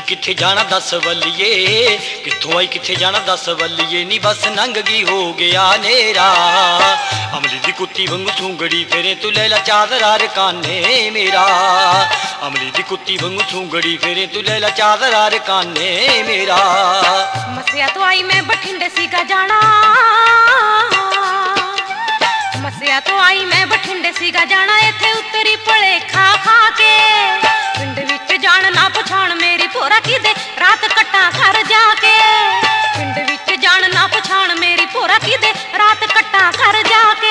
किथे जाना दस वल्लिए, कित्थों आई किथे जाना दस वल्लिए नी बस नंग गई हो गया नेरा। अमली दी कुत्ती वांगू सूंगड़ी फेरे तू लैला चादरा रकाने मेरा। अमली दी कुत्ती वांगू सूंगड़ी फेरे तू लैला चादरा रकाने मेरा। मसिया तो आई मैं बठिंडे सीगा जाना, मसिया तो आई मैं बठिंडे सीगा जाना, इथे उतरी पले खा खा के। पिंड विच जान ना पछाण मेरी भोरा की दे रात कट्टा घर जाके। पिंड विच जान ना पछाण मेरी भोरा की दे रात कट्टा घर जाके।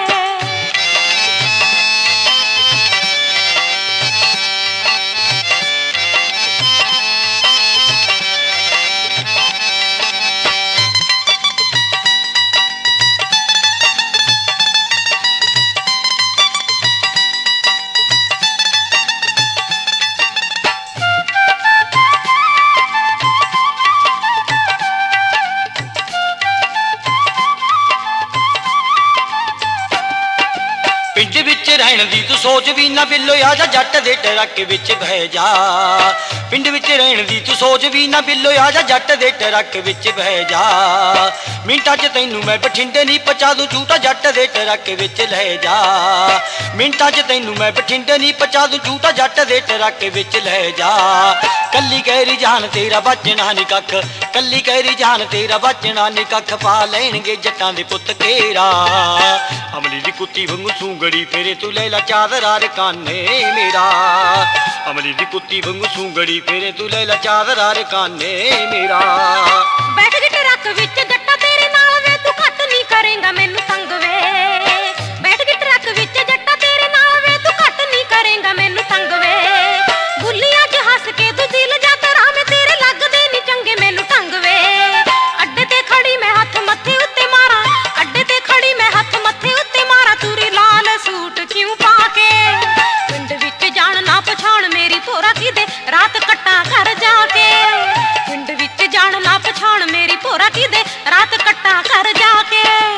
पिंड विच रहण दी तू सोच भी ना बिल्लो आजा जट दे ट्रक विच बह जा। पिंड विच रहण दी तू सोच भी ना बिल्लो आजा जट दे ट्रक विच बह जा। मिंटां च तैनू मैं बठिंडे नहीं पहुंचा दूं झूठा जट दे ट्रक विच ले जा। मिंटां च तैनू मैं बठिंडे नहीं पहुंचा दूं झूठा जट दे ट्रक विच ले जा। कल्ली कहरी जान तेरा बचना नी कख, कल्ली कहरी जान तेरा बचना नी कख, पा लैणगे जट्टां दे पुत्त घेरा। अमली दी कुत्ती वांगू सूंगड़ी फेरे तू लैला चादरा रकाने मेरा। अमली दी कुत्ती वांगू सूंगड़ी फेरे तू लैला चादरा रकाने मेरा। बैठ गए ट्रक विच जट्टा तेरे नाल वे तू घट नहीं करेगा मैनू तंग वे। बैठ गए ट्रक विच जट्टा तेरे नाल वे तू घट नहीं करेगा मैनू तंग वे। बुल्लियां च हस के तू दिल जा करा मैं तेरे लगदे नहीं चंगे मैनू तंग वे। अड्डे ते खड़ी मैं हथ मथे उत्ते मारा, अड्डे ते खड़ी मैं हथ मथे उत्ते मारा, तुरी लाल सूट क्यों पाके। पिंड विच जान ना पछाण मेरी भोरा की दे रात कट्टा घर जाके। पिंड विच जान ना पछाण मेरी भोरा की दे रात कट्टा घर जाके।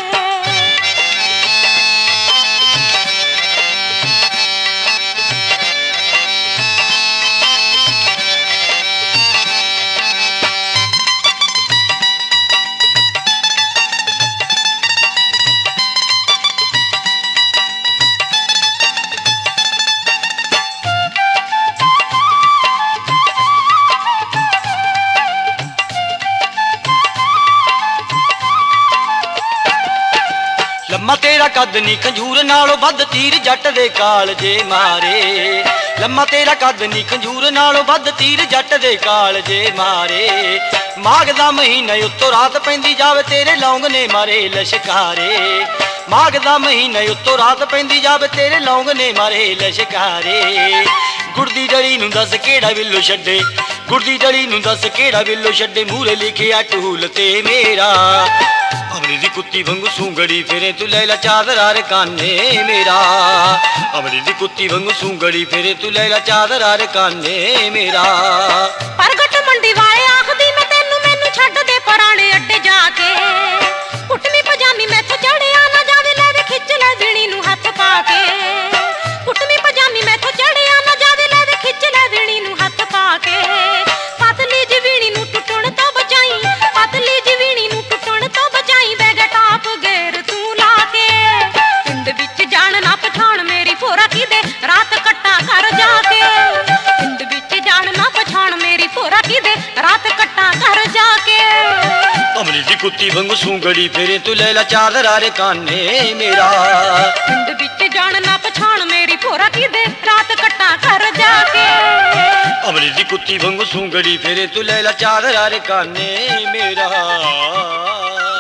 लम्मा तेरा कद नी खंजूर नालों बद तीर जट दे कालजे मारे। लम्मा तेरा कद नी खंजूर नालों बद तीर जट दे कालजे मारे। माघ दा महीना उत्तों रात पैंदी जावे तेरे लौंग ने मारे लशकारे। माघ दा महीना उत्तों रात पैंदी जावे तेरे लौंग ने मारे लशकारे। गुड़ दी डली नूं दस केड़ा बिल्लो छड्डे, गुड़ दी डली नूं दस केड़ा बिल्लो छड्डे, मूरे लिखिया टूल ते मेरा। अमली दी कुत्ती वांगू सूंगड़ी फेरे तू लैला चादरा रकाने मेरा। अमली दी कुत्ती वांगू सूंगड़ी फेरे तू लैला चादरा रकाने मेरा। परगट मंडी वाले आखदी मैं तैनू मैनू छड्ड दे पराने अड्डे जाके। पुटनी पजामी मैथों चढ़िया ना जावे ले वे खिच ले वीणी नू हथ पाके। पुटनी पजामी मैथों चढ़िया ना जावे ले वे खिच ले वीणी नू हथ पाके। पतली जी वीणी नू टुटण तो बचाई, पतली जी वीणी नू टुटण तो बचाई, बैग टाप गेर तू लाके। पिंड विच जान ना पछाण मेरी भोरा की दे रात कट्टा घर जाके। पिंड विच जान ना पछाण मेरी भोरा की दे रात कट्टा घर जाके। अमली दी कुत्ती वांगू सूंगड़ी फेरे तू लैला चादरा रकाने मेरा। पिंड विच जान ना पछाण मेरी भोरा की दे रात कट्टा घर जाके। अमली दी कुत्ती वांगू सूंगड़ी फेरे तू लैला चादरा रकाने मेरा।